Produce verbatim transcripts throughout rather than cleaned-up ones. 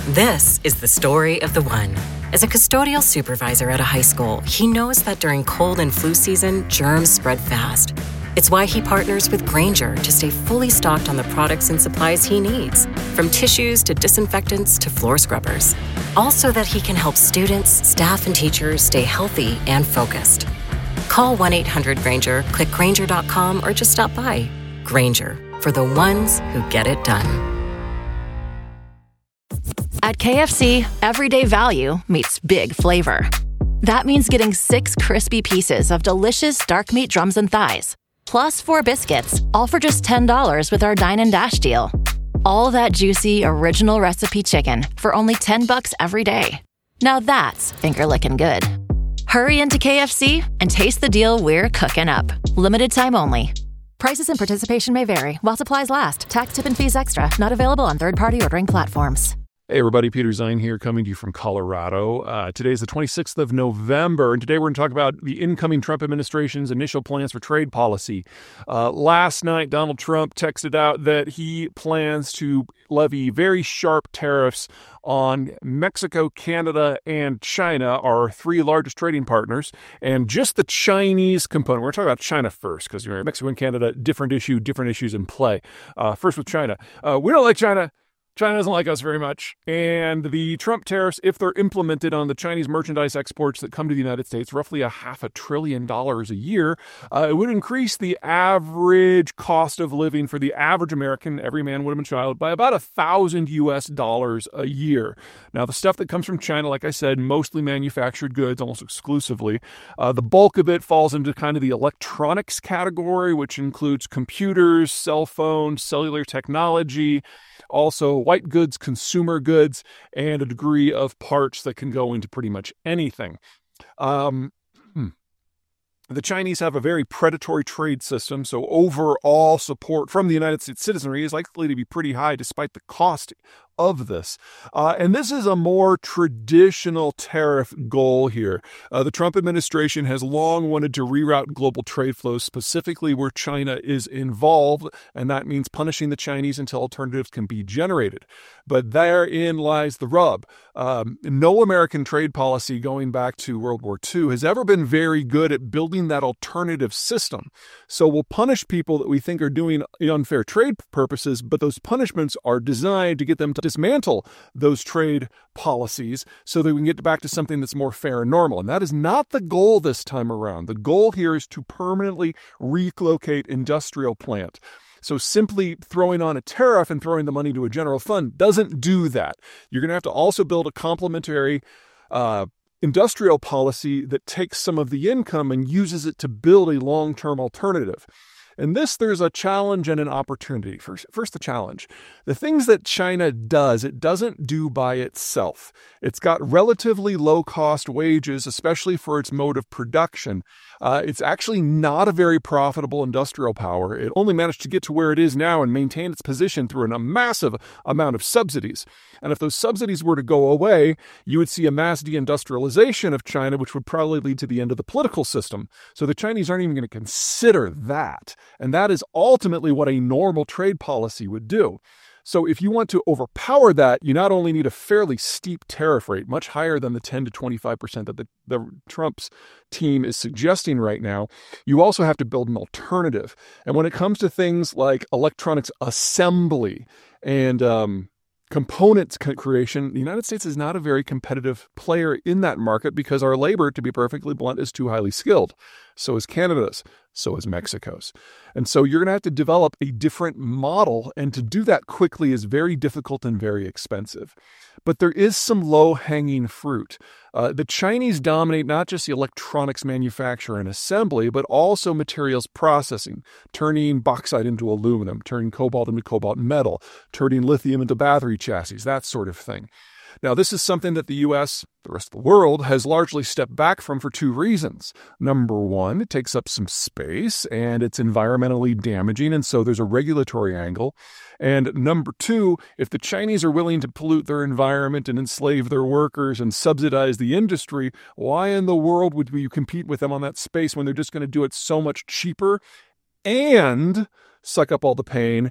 This is the story of the one. As a custodial supervisor at a high school, he knows that during cold and flu season, germs spread fast. It's why he partners with Grainger to stay fully stocked on the products and supplies he needs, from tissues to disinfectants to floor scrubbers. All so that he can help students, staff, and teachers stay healthy and focused. Call one eight hundred Grainger, click Grainger dot com, or just stop by. Grainger, for the ones who get it done. At K F C, everyday value meets big flavor. That means getting six crispy pieces of delicious dark meat drums and thighs, plus four biscuits, all for just ten dollars with our Dine and Dash deal. All that juicy, original recipe chicken for only ten bucks every day. Now that's finger-licking good. Hurry into K F C and taste the deal we're cooking up. Limited time only. Prices and participation may vary while supplies last. Tax, tip, and fees extra. Not available on third-party ordering platforms. Hey everybody, Peter Zine here, coming to you from Colorado. Uh, today is the twenty-sixth of November, and today we're going to talk about the incoming Trump administration's initial plans for trade policy. Uh, last night, Donald Trump texted out that he plans to levy very sharp tariffs on Mexico, Canada, and China, our three largest trading partners, and just the Chinese component. We're talking about China first, because you're Mexico and Canada, different issue, different issues in play. Uh, first with China. Uh, we don't like China. China doesn't like us very much, and the Trump tariffs, if they're implemented on the Chinese merchandise exports that come to the United States, roughly a half a trillion dollars a year, uh, it would increase the average cost of living for the average American, every man, woman, and child, by about a thousand U S dollars a year. Now, the stuff that comes from China, like I said, mostly manufactured goods, almost exclusively. Uh, the bulk of it falls into kind of the electronics category, which includes computers, cell phones, cellular technology, also white goods, consumer goods, and a degree of parts that can go into pretty much anything. Um, hmm. The Chinese have a very predatory trade system, so overall support from the United States citizenry is likely to be pretty high despite the cost of this. Uh, and this is a more traditional tariff goal here. Uh, the Trump administration has long wanted to reroute global trade flows, specifically where China is involved, and that means punishing the Chinese until alternatives can be generated. But therein lies the rub. Um, no American trade policy going back to World War Two has ever been very good at building that alternative system. So we'll punish people that we think are doing unfair trade purposes, but those punishments are designed to get them to dismantle those trade policies so that we can get back to something that's more fair and normal. And that is not the goal this time around. The goal here is to permanently relocate industrial plant. So simply throwing on a tariff and throwing the money to a general fund doesn't do that. You're going to have to also build a complementary uh, industrial policy that takes some of the income and uses it to build a long-term alternative. In this, there's a challenge and an opportunity. First, first, the challenge. The things that China does, it doesn't do by itself. It's got relatively low-cost wages, especially for its mode of production. Uh, it's actually not a very profitable industrial power. It only managed to get to where it is now and maintain its position through a massive amount of subsidies. And if those subsidies were to go away, you would see a mass deindustrialization of China, which would probably lead to the end of the political system. So the Chinese aren't even going to consider that. And that is ultimately what a normal trade policy would do. So if you want to overpower that, you not only need a fairly steep tariff rate, much higher than the ten to twenty-five percent that the, the Trump's team is suggesting right now, you also have to build an alternative. And when it comes to things like electronics assembly and um, components creation, the United States is not a very competitive player in that market because our labor, to be perfectly blunt, is too highly skilled. So is Canada's. So is Mexico's. And so you're going to have to develop a different model, and to do that quickly is very difficult and very expensive. But there is some low-hanging fruit. Uh, the Chinese dominate not just the electronics manufacture and assembly, but also materials processing, turning bauxite into aluminum, turning cobalt into cobalt metal, turning lithium into battery chassis, that sort of thing. Now, this is something that the U S, the rest of the world, has largely stepped back from for two reasons. Number one, it takes up some space and it's environmentally damaging, and so there's a regulatory angle. And number two, if the Chinese are willing to pollute their environment and enslave their workers and subsidize the industry, why in the world would you compete with them on that space when they're just going to do it so much cheaper and suck up all the pain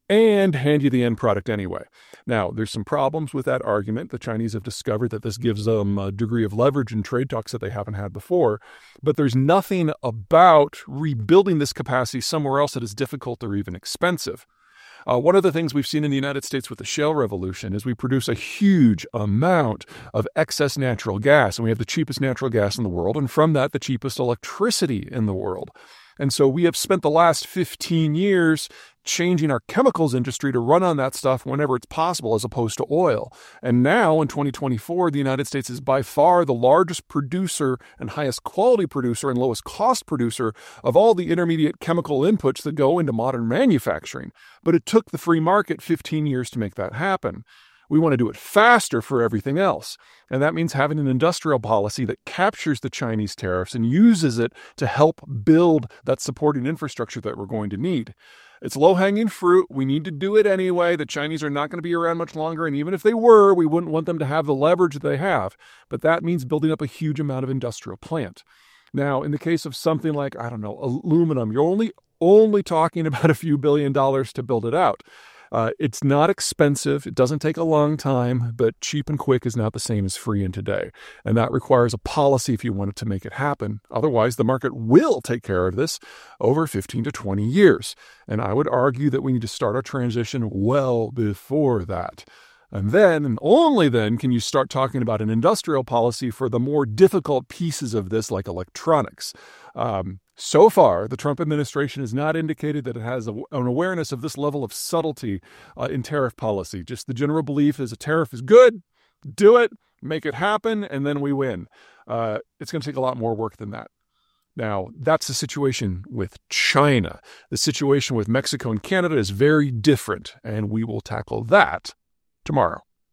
and hand you the end product anyway. Now, there's some problems with that argument. The Chinese have discovered that this gives them a degree of leverage in trade talks that they haven't had before, but there's nothing about rebuilding this capacity somewhere else that is difficult or even expensive. Uh, one of the things we've seen in the United States with the shale revolution is we produce a huge amount of excess natural gas, and we have the cheapest natural gas in the world, and from that, the cheapest electricity in the world. And so we have spent the last fifteen years changing our chemicals industry to run on that stuff whenever it's possible as opposed to oil. And now in twenty twenty-four, the United States is by far the largest producer and highest quality producer and lowest cost producer of all the intermediate chemical inputs that go into modern manufacturing. But it took the free market fifteen years to make that happen. We want to do it faster for everything else. And that means having an industrial policy that captures the Chinese tariffs and uses it to help build that supporting infrastructure that we're going to need. It's low-hanging fruit. We need to do it anyway. The Chinese are not going to be around much longer. And even if they were, we wouldn't want them to have the leverage they have. But that means building up a huge amount of industrial plant. Now, in the case of something like, I don't know, aluminum, you're only, only talking about a few billion dollars to build it out. Uh, it's not expensive. It doesn't take a long time, but cheap and quick is not the same as free in today. And that requires a policy if you want it to make it happen. Otherwise, the market will take care of this over fifteen to twenty years. And I would argue that we need to start our transition well before that. And then, and only then, can you start talking about an industrial policy for the more difficult pieces of this, like electronics. Um, so far, the Trump administration has not indicated that it has a, an awareness of this level of subtlety uh, in tariff policy. Just the general belief is a tariff is good, do it, make it happen, and then we win. Uh, it's going to take a lot more work than that. Now, that's the situation with China. The situation with Mexico and Canada is very different, and we will tackle that tomorrow.